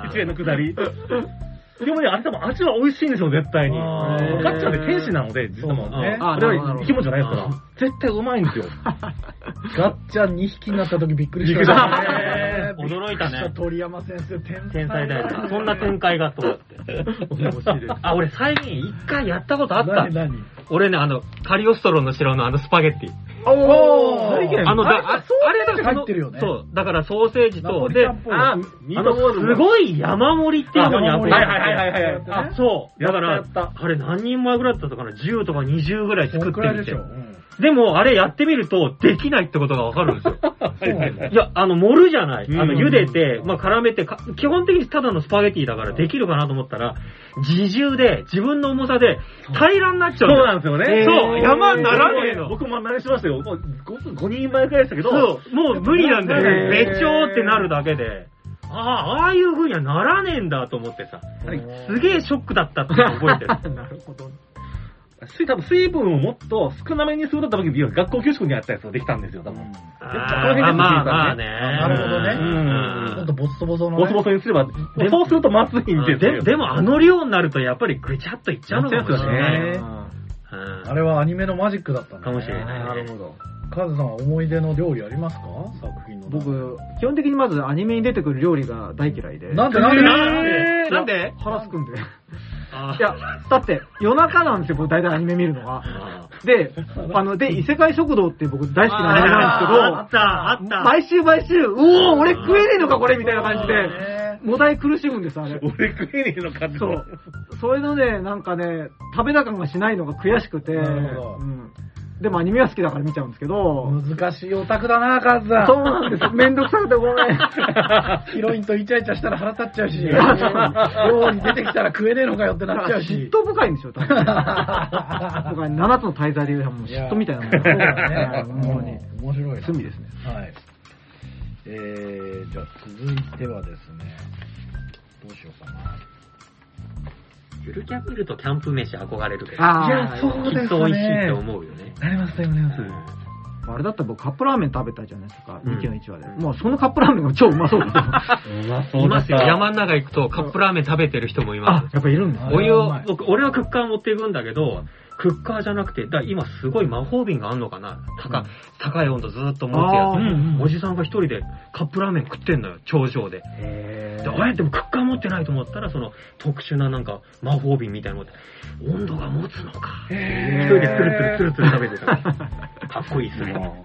一円のくだり。でもね、あれ多分味は美味しいんですよ、絶対に。ガッチャンって天使なので、実はね。あれは生き物じゃないですから。絶対うまいんですよ。 ガッチャンにひきになった時びっくりした。 驚いたね。 鳥山先生、天才。天才だよ。そんな展開がと思って。面白い。あ、俺最近一回やったことあった。 何何俺ね、あの、カリオストロの城のあのスパゲッティ。 おーあの、だあれだから入ってるよね。 そう、だからソーセージと、で、あ、 あの、すごい山盛りっていうのにあって。 はいはいはいはい。 あ、そう。だから、あれ何人前ぐらいだったかな ?じゅう とかにじゅうぐらい作ってみて。でも、あれやってみると、できないってことがわかるんですよ。いや、あの、盛るじゃない。あの、茹でて、まあ、絡めて、基本的にただのスパゲティだからできるかなと思ったら、自重で、自分の重さで、平らになっちゃう。 そうなんですよね。 そう、山にならねえの。 僕も真似しましたよ。もう 5, 5人前くらいでしたけど。 そう、もう無理なんだよ。べちょーってなるだけで。ああ、ああいう風にはならねえんだと思ってさ。すげえショックだったって覚えてる。 なるほど。 多分水分をもっと少なめにするとった時に学校給食にあったやつができたんですよ、多分。 ああ、まあまあね。 なるほどね。うん。ほんとボソボソのね。 ボソボソにすれば、そうするとまずいんですよ。 でもあの量になるとやっぱりぐちゃっといっちゃうのかもしれない。 あれはアニメのマジックだったんだかもしれない。 なるほど。カズさんは思い出の料理ありますか？作品の。 僕、基本的にまずアニメに出てくる料理が大嫌いで。 なんでなんでなんで腹すくんで。いや、だって、夜中なんですよ、僕大体アニメ見るのが。で、あの、で、異世界食堂って僕大好きなアニメなんですけど、 あった、あった。 毎週毎週、うおー、俺食えねえのか、これみたいな感じで、もだい苦しむんです、あれ。 俺食えねえのかって。 そう。そういうので、なんかね、食べた感がしないのが悔しくて、 なるほど。 うん。 でもアニメは好きだから見ちゃうんですけど。 難しいオタクだな、カズさん。 そうなんです。めんどくさくてごめん。 ヒロインとイチャイチャしたら腹立っちゃうし、料理出てきたら食えねえのかよってなっちゃうし。 嫉妬深いんですよ、多分。僕はななつの大罪で言うともう嫉妬みたいなもん。そうだね。もうね。 面白いな。 罪ですね。 はい。えー、じゃあ続いてはですね、どうしようかな。 ゆるキャン見るとキャンプ飯憧れるけど。 あいや、そうですね。 きっと美味しいって思うよね。 なります、なります。 あれだったら僕カップラーメン食べたじゃないですか、にきのいちわで。もうそのカップラーメンが超うまそうですよ。 うまそういますよ。山の中行くとカップラーメン食べてる人もいます。 あ、やっぱいるんですお湯を、僕、俺はクッカー持っていくんだけど、クッカーじゃなくて、だ今すごい魔法瓶があんのかな、高、うん、高い温度ずっと持つやつ、うんうん、おじさんが一人でカップラーメン食ってんのよ、頂上で。へで、あえてもクッカー持ってないと思ったら、その特殊ななんか魔法瓶みたいなの持って、温度が持つのか。一人でツルツルツルツル食べてた。かっこいいっすね。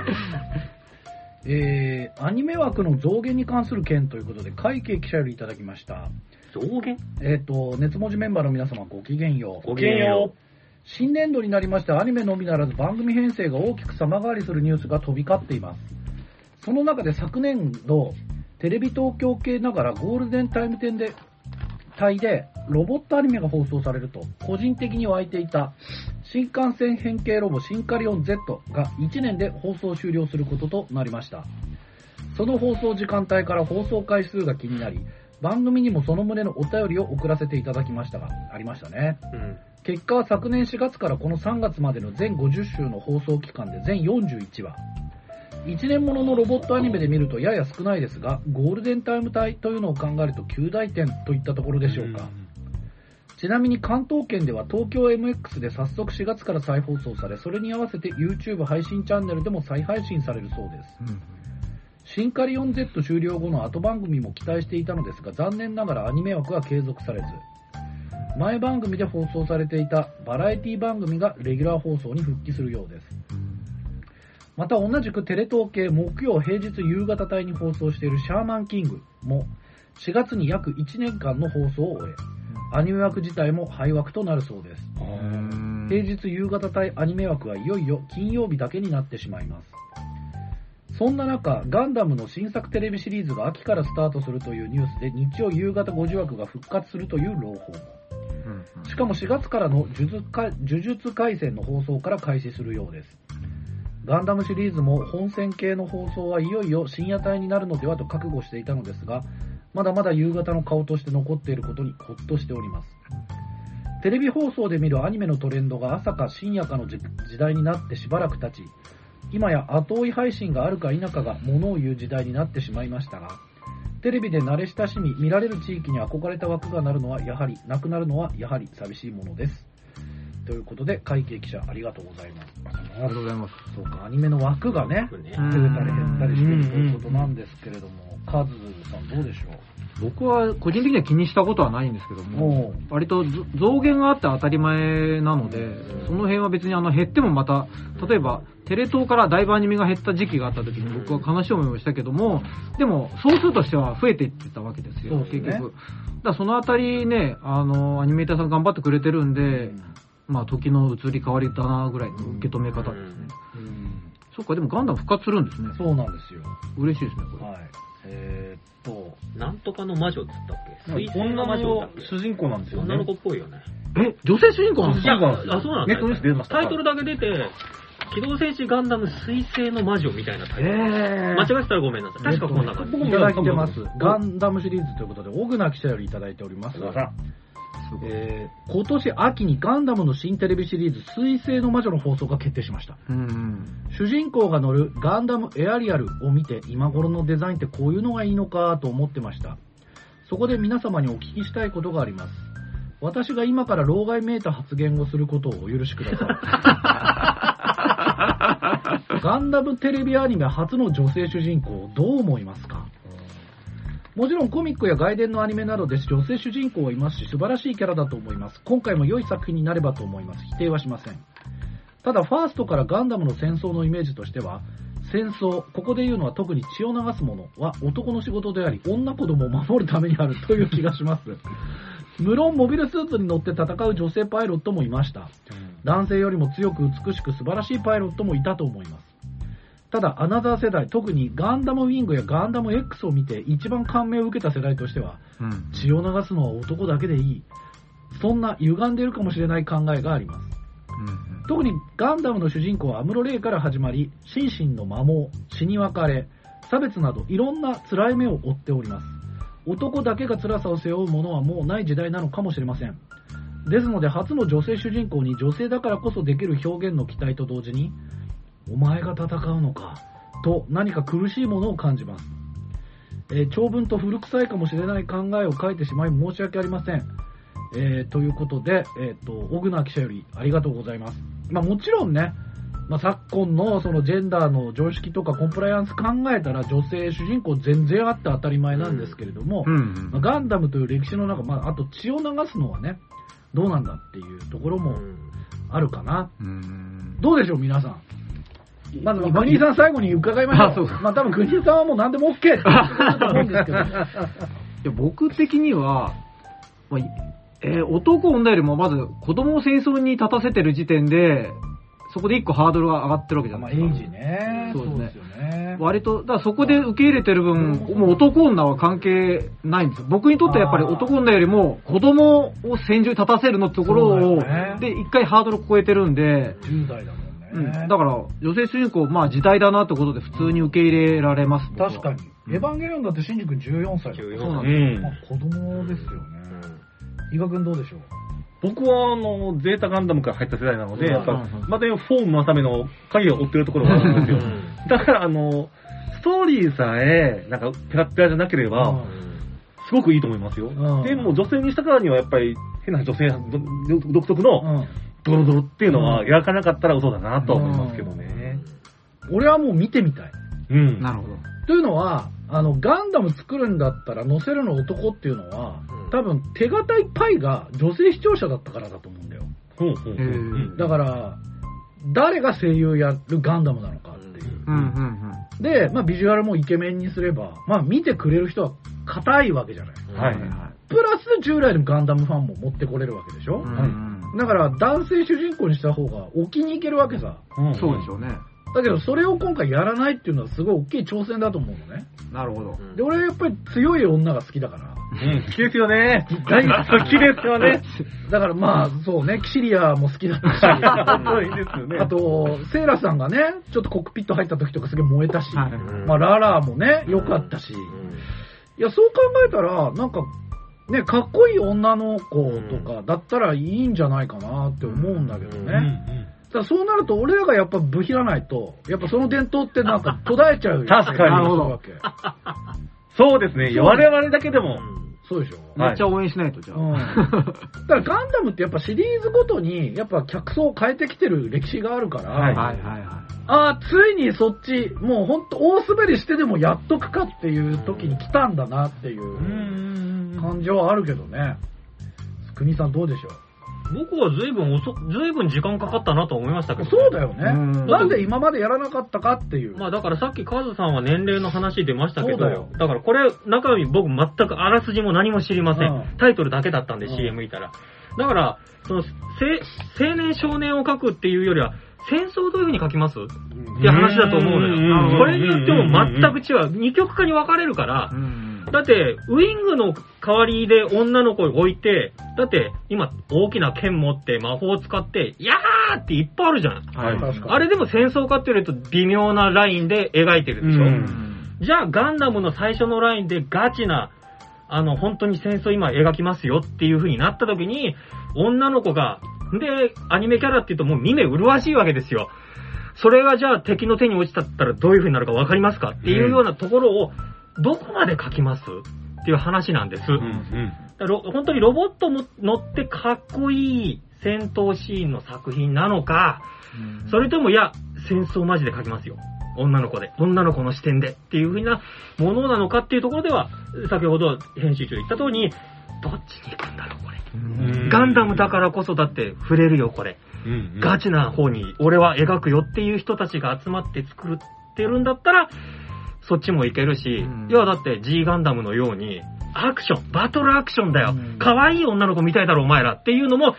えー、アニメ枠の増減に関する件ということで、会計記者よりいただきました。 増減えっ、ー、と、熱文字メンバーの皆様ごきげんよう。 ごきげんよう。 新年度になりましてアニメのみならず番組編成が大きく様変わりするニュースが飛び交っています。その中で昨年度、テレビ東京系ながらゴールデンタイム帯で、帯でロボットアニメが放送されると、個人的に湧いていた新幹線変形ロボシンカリオン Z がいちねんで放送終了することとなりました。その放送時間帯から放送回数が気になり、番組にもその旨のお便りを送らせていただきましたが、ありましたね。うん結果は昨年しがつからこのさんがつまでの全ごじゅっ週の放送期間で全よんじゅういちわ。いちねんもののロボットアニメで見るとやや少ないですが、ゴールデンタイム帯というのを考えると及第点といったところでしょうか。ちなみに関東圏では東京 エムエックス で早速しがつから再放送され、それに合わせて YouTube 配信チャンネルでも再配信されるそうです。うんシンカリオン Z 終了後の後番組も期待していたのですが、残念ながらアニメ枠は継続されず、前番組で放送されていたバラエティ番組がレギュラー放送に復帰するようです。また同じくテレ東系木曜平日夕方帯に放送しているシャーマンキングもしがつに約いちねんかんの放送を終え、アニメ枠自体も廃枠となるそうです。平日夕方帯アニメ枠はいよいよ金曜日だけになってしまいます。そんな中、ガンダムの新作テレビシリーズが秋からスタートするというニュースで日曜夕方ごじ枠が復活するという朗報も。しかもしがつからの呪術廻戦の放送から開始するようです。ガンダムシリーズも本戦系の放送はいよいよ深夜帯になるのではと覚悟していたのですが、まだまだ夕方の顔として残っていることにほっとしております。テレビ放送で見るアニメのトレンドが朝か深夜かの時代になってしばらく経ち、今や後追い配信があるか否かが物を言う時代になってしまいましたが、テレビで慣れ親しみ見られる地域に憧れた枠がなるのはやはりなくなるのはやはり寂しいものです。ということで会計記者ありがとうございます。 ありがとうございます。 そうか、アニメの枠がね、増えたり減ったりしてるということなんですけれども、カズさんどうでしょう。 僕は個人的には気にしたことはないんですけども、割と増減があって当たり前なので、その辺は別にあの減ってもまた、例えばテレ東からだいぶアニメが減った時期があった時に僕は悲しい思いをしたけども、でも総数としては増えていってたわけですよ、結局。だからそのあたりね、あのアニメーターさん頑張ってくれてるんで、まあ時の移り変わりだなぐらいの受け止め方ですね。そっか、でもガンダム復活するんですね。 そうなんですよ。 嬉しいですね、これ。 はい。えー、っと、 なんとかの魔女っつったっけ？水星の魔女だっけ？主人公なんですよね。 女の子っぽいよね。 え、女性主人公なんですか？ あ、そうなんですね。タイトルだけ出て、機動戦士ガンダム水星の魔女みたいなタイトル。えー、間違ってたらごめんなさい。確かこんな感じ。 僕もいただいてます。ガンダムシリーズということで、小倉記者よりいただいております。えー、今年秋にガンダムの新テレビシリーズ水星の魔女の放送が決定しました。うん、主人公が乗るガンダムエアリアルを見て、今頃のデザインってこういうのがいいのかと思ってました。そこで皆様にお聞きしたいことがあります。私が今から老害めいた発言をすることをお許しください。ガンダムテレビアニメ初の女性主人公どう思いますか？もちろんコミックや外伝のアニメなどで女性主人公はいますし、素晴らしいキャラだと思います。今回も良い作品になればと思います。否定はしません。ただファーストからガンダムの戦争のイメージとしては、戦争、ここで言うのは特に血を流すものは男の仕事であり、女子供を守るためにあるという気がします。無論モビルスーツに乗って戦う女性パイロットもいました。 男性よりも強く美しく素晴らしいパイロットもいたと思います。ただ、アナザー世代、特にガンダムウィングやガンダム X を見て一番感銘を受けた世代としては、うん、血を流すのは男だけでいい。そんな歪んでいるかもしれない考えがあります。うんうん、特にガンダムの主人公はアムロレイから始まり、心身の摩耗、死に別れ、差別などいろんな辛い目を負っております。男だけが辛さを背負うものはもうない時代なのかもしれません。ですので初の女性主人公に女性だからこそできる表現の期待と同時に、お前が戦うのかと何か苦しいものを感じます。えー、長文と古臭いかもしれない考えを書いてしまい申し訳ありません。えー、ということで、えっと、小倉記者よりありがとうございます。まあもちろんね、まあ、昨今のそのジェンダーの常識とかコンプライアンス考えたら女性主人公全然あって当たり前なんですけれども、うんうんうんまあ、ガンダムという歴史の中、まあ、あと血を流すのはね、どうなんだっていうところもあるかな。うん、どうでしょう皆さん。まず、国井さん最後に伺いましょう。あ、そうまあ多分国井さんはもう何でも OK って言うと思うんですけど。いや僕的には、まあえー、男女よりもまず子供を戦争に立たせてる時点で、そこで一個ハードルが上がってるわけじゃないですか。 まあ、エイジね。そうですよね。 割と、だからそこで受け入れてる分、もう男女は関係ないんですよ。僕にとってはやっぱり男女よりも子供を戦場に立たせるのところを、ね、で、一回ハードルを超えてるんで、 じゅう代だもんね。 うん。だから、女性主人公、まあ時代だなってことで普通に受け入れられます。 確かに。エヴァンゲリオンだってシンジ君じゅうよんさいだから。 そうなんですよ。 まあ子供ですよね。伊賀君どうでしょう？ 僕は、あの、ゼータガンダムから入った世代なので、やっぱ、またフォームのための鍵を追ってるところがあるんですよ。だから、あの、ストーリーさえ、なんか、ペラペラじゃなければ、すごくいいと思いますよ。でも、女性にしたからには、やっぱり、変な女性独特の、ドロドロっていうのは、描かなかったら嘘だなと思いますけどね。 俺はもう見てみたい。 うん。なるほど。 というのは、あの、ガンダム作るんだったら乗せるの男っていうのは、多分手堅いパイが女性視聴者だったからだと思うんだよ。 ほうほうほうだから、誰が声優やるガンダムなのかっていう。うんうんうん、で、まあビジュアルもイケメンにすれば、まあ見てくれる人は硬いわけじゃない。 はいはいはい。 プラス従来のガンダムファンも持ってこれるわけでしょ、うんうん、だから男性主人公にした方が置きに行けるわけさ。 うん、そうでしょうね。 だけどそれを今回やらないっていうのはすごい大きい挑戦だと思うのね。 なるほど。 で、俺やっぱり強い女が好きだから。 うん、好きですよね。大好きですよね。 だからまあ、そうね、キシリアも好きだったし。 本当にいいですよね。 あと、セイラさんがね、ちょっとコックピット入った時とかすげえ燃えたし。はい、まあ、ララもね、良かったし。いや、そう考えたら、なんか、ね、かっこいい女の子とかだったらいいんじゃないかなって思うんだけどね。うんうんうんだそうなると、俺らがやっぱ部切らないと、やっぱその伝統ってなんか途絶えちゃうよ。 確かに。 なるほど。 そうですね。我々だけでも。 そうでしょ。 めっちゃ応援しないと、じゃあ。うん、だからガンダムってやっぱシリーズごとに、やっぱ客層を変えてきてる歴史があるから、はいはいはいはい。ああ、ついにそっち、もうほんと大滑りしてでもやっとくかっていう時に来たんだなっていう感じはあるけどね。国さんどうでしょう？ 僕は随分遅、随分時間かかったなと思いましたけど、ね。 そうだよね。なんで今までやらなかったかっていう。 まあだからさっきカズさんは年齢の話出ましたけど、そうだよ。だからこれ中身僕全くあらすじも何も知りません。うん、タイトルだけだったんで シーエム 見たら。だから、その、青年少年を書くっていうよりは、戦争どういう風に書きますって話だと思うのよ。これによっても全く違う。二極化に分かれるから、だって、ウィングの代わりで女の子を置いて、だって今大きな剣持って魔法を使って、やーっていっぱいあるじゃん。はい、あれでも戦争かっていうと微妙なラインで描いてるでしょ。うん、じゃあガンダムの最初のラインでガチな、あの本当に戦争今描きますよっていう風になった時に、女の子が、で、アニメキャラって言うともう見目麗しいわけですよ。それがじゃあ敵の手に落ちたったらどういう風になるかわかりますかっていうようなところを、どこまで書きますっていう話なんです。うんうん、だ本当にロボットも乗ってかっこいい戦闘シーンの作品なのか、うん、それともいや、戦争マジで書きますよ。女の子で。女の子の視点でっていう風なものなのかっていうところでは、先ほど編集長言った通りに、どっちに行くんだろう、これ。うんガンダムだからこそだって触れるよ、これ。うんうん、ガチな方に俺は描くよっていう人たちが集まって作ってるんだったら、そっちもいけるし、うん、いやだって G ガンダムのように、アクション、バトルアクションだよ。可愛、うん、い女の子みたいだろお前らっていうのも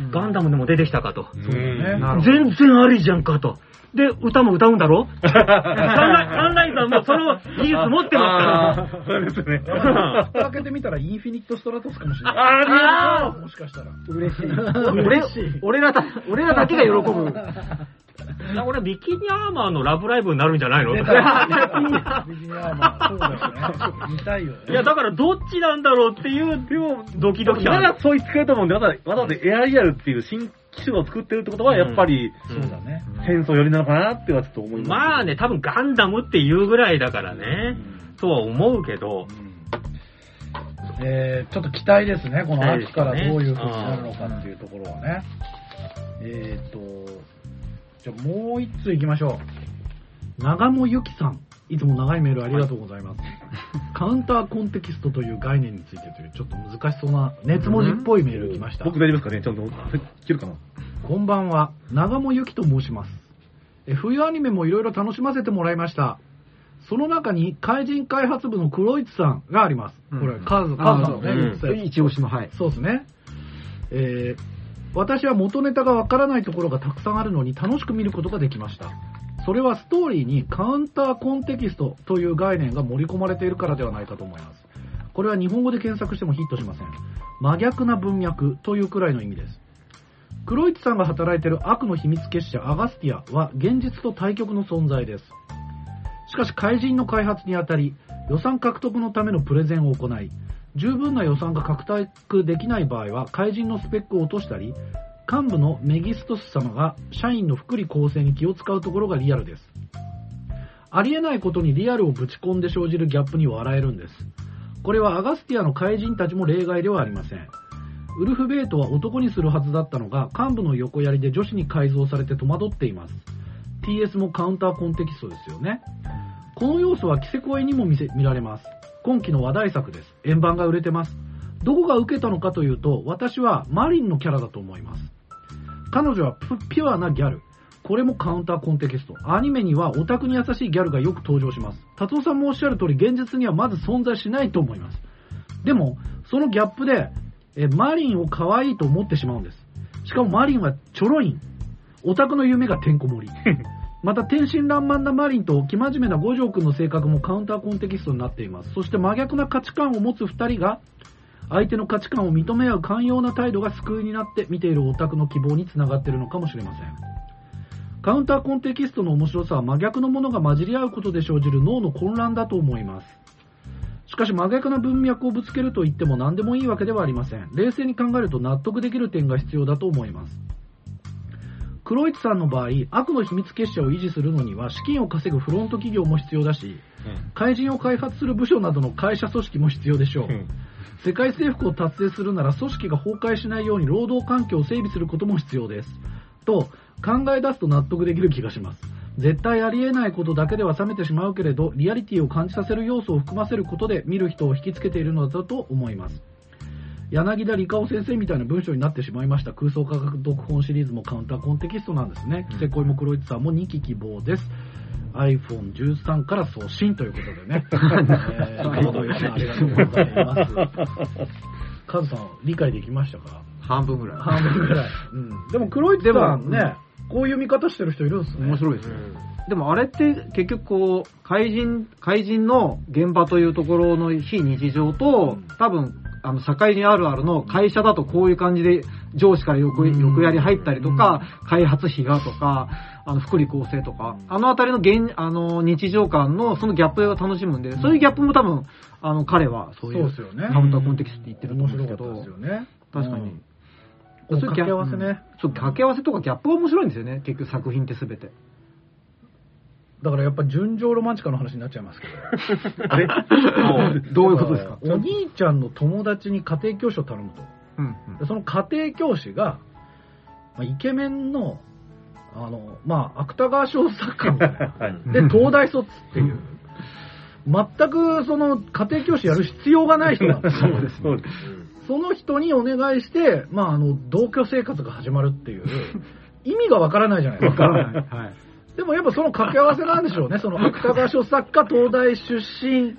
ガンダムでも出てきたかと。 そうだね。 全然ありじゃんかと。で、歌も歌うんだろサンライザーもその技術持ってますから。 そうですね。 蓋開けてみたらインフィニットストラトスかもしれない。 ああもしかしたら。 嬉しい。俺、俺らだ、俺らだけが喜ぶ。 俺、ビキニアーマーのラブライブになるんじゃないのいや、 ビキニアーマー、そうだよね。見たいよね。 いや、だからどっちなんだろうっていう、でも、ドキドキま感。 だそう言ってくれると思うんで、わざわざわざエアリアルっていう新機種を作ってるってことは、やっぱり、 うん、 そうだね。 戦争寄りなのかなってはちょっと思います。 まあね、多分ガンダムっていうぐらいだからね、うん、とは思うけど、うんえー、ちょっと期待ですね、この秋からどういう風になるのかっていうところはね。えーと、じゃあもう一通行きましょう。長野ゆきさん。いつも長いメールありがとうございます。はい、カウンターコンテキストという概念についてというちょっと難しそうな熱文字っぽいメール来ました。 僕大丈夫ですかねちゃんと聞けるかなこんばんは。長野ゆきと申します。え冬アニメもいろいろ楽しませてもらいました。その中に怪人開発部の黒市さんがあります。うん、これ、カズ、カズさんのね、 うん、一押しの、はい。 そうですね。えー、私は元ネタがわからないところがたくさんあるのに楽しく見ることができました。それはストーリーにカウンターコンテキストという概念が盛り込まれているからではないかと思います。これは日本語で検索してもヒットしません。真逆な文脈というくらいの意味です。黒市さんが働いている悪の秘密結社アガスティアは現実と対極の存在です。しかし怪人の開発にあたり予算獲得のためのプレゼンを行い、十分な予算が獲得できない場合は怪人のスペックを落としたり、幹部のメギストス様が社員の福利厚生に気を使うところがリアルです。ありえないことにリアルをぶち込んで生じるギャップに笑えるんです。これはアガスティアの怪人たちも例外ではありません。ウルフベートは男にするはずだったのが幹部の横やりで女子に改造されて戸惑っています。ティーエス もカウンターコンテキストですよね。この要素はキセコエにも 見せ、見られます。今期の話題作です。円盤が売れてます。どこが受けたのかというと、私はマリンのキャラだと思います。彼女はピュアなギャル。これもカウンターコンテキスト。アニメにはオタクに優しいギャルがよく登場します。達夫さんもおっしゃる通り、現実にはまず存在しないと思います。でも、そのギャップで、えマリンを可愛いと思ってしまうんです。しかもマリンはちょろいん。オタクの夢がてんこ盛り。また天真爛漫なマリンと生真面目な五条くんの性格もカウンターコンテキストになっています。そして真逆な価値観を持つ二人が相手の価値観を認め合う寛容な態度が救いになって見ているオタクの希望につながっているのかもしれません。カウンターコンテキストの面白さは真逆のものが混じり合うことで生じる脳の混乱だと思います。しかし真逆な文脈をぶつけると言っても何でもいいわけではありません。冷静に考えると納得できる点が必要だと思います。黒市さんの場合、悪の秘密結社を維持するのには資金を稼ぐフロント企業も必要だし、うん、怪人を開発する部署などの会社組織も必要でしょう。うん、世界征服を達成するなら組織が崩壊しないように労働環境を整備することも必要です。と考え出すと納得できる気がします。絶対ありえないことだけでは冷めてしまうけれど、リアリティを感じさせる要素を含ませることで見る人を引きつけているのだと思います。柳田理香先生みたいな文章になってしまいました空想科学読本シリーズもカウンターコンテキストなんですね。キセコイも黒市さんもにき希望です。アイフォンじゅうさん から送信ということでね。えー、ありがとうございます。カズさん理解できましたか？ 半分ぐらい。 半分ぐらい。うん。でも黒市さんね、こういう見方してる人いるんですね。 面白いですね。うん、でもあれって結局こう怪人怪人の現場というところの非日常と、うん、多分あの社会人あるあるの会社だとこういう感じで上司から横横やり入ったりとか、開発費がとか、あの福利厚生とか、あのあたりの現あの日常感のそのギャップを楽しむんで、そういうギャップも多分あの彼はそういうカウンターコンテキストって言ってると思うんですけど、 ですよね。 確かに。 そういう掛け合わせね。 そう掛け合わせとかギャップが面白いんですよね。結局作品ってすべて。 だからやっぱ純情ロマンチカの話になっちゃいますけど。 あれどういうことですか？ お兄ちゃんの友達に家庭教師を頼むと。うんうん、その家庭教師が、まあ、イケメンの、あの、まあ、芥川賞作家みたいな。はい、で、東大卒っていう。全くその家庭教師やる必要がない人なんですよ。そうです、そうです。その人にお願いして、まあ、あの、同居生活が始まるっていう、意味がわからないじゃないですか。わからない。はい。でもやっぱその掛け合わせなんでしょうね。その芥川賞作家、東大出身、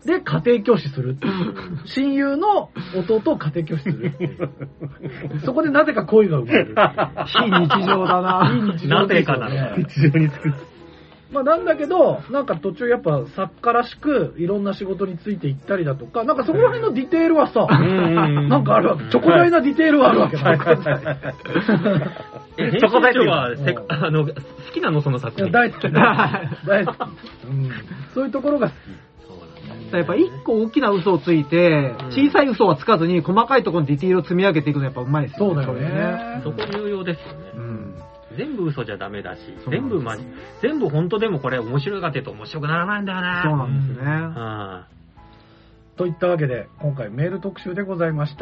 で、家庭教師するっていう。親友の弟を家庭教師するっていう。そこでなぜか恋が生まれる。 非日常だな。 非日常ですよね。 なぜかな。 日常につく。 まあなんだけど、なんか途中やっぱ作家らしくいろんな仕事についていったりだとか、なんかそこら辺のディテールはさ、なんかあるわけ。チョコ大なディテールはあるわけ。 え、チョコ大は、あの、好きなのその作品。 大好き。大好き。そういうところが好き。 やっぱ一個大きな嘘をついて、小さい嘘はつかずに細かいところにディティールを積み上げていくのはやっぱうまいですよね。そうだよね。 そこ重要ですよね。うん、全部嘘じゃダメだし、全部まじ、全部本当でもこれ面白いかっていうと面白くならないんだよね。 そうなんですね。うんうんといったわけで、今回メール特集でございました。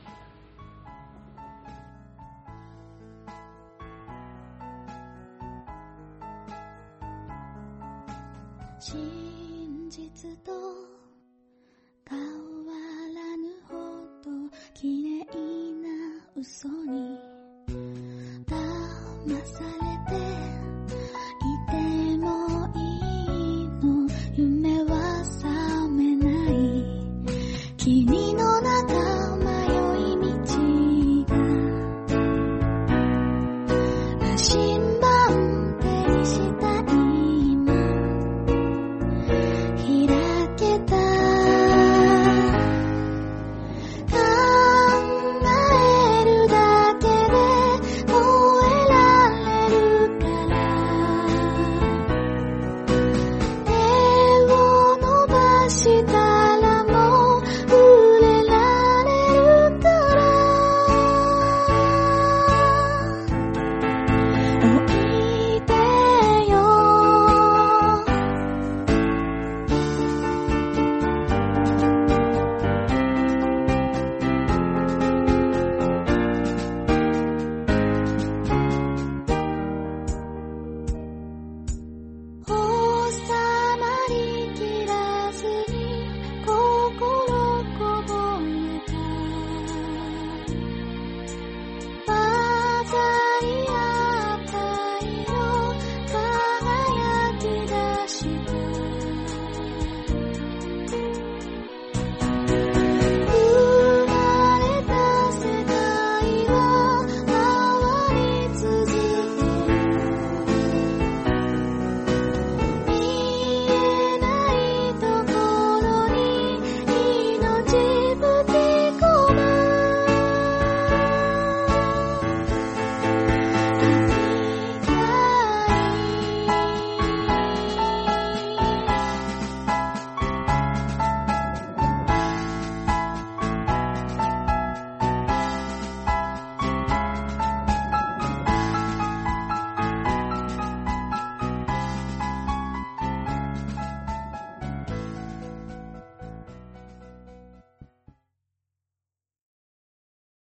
真実と変わらぬほど綺麗な嘘に騙され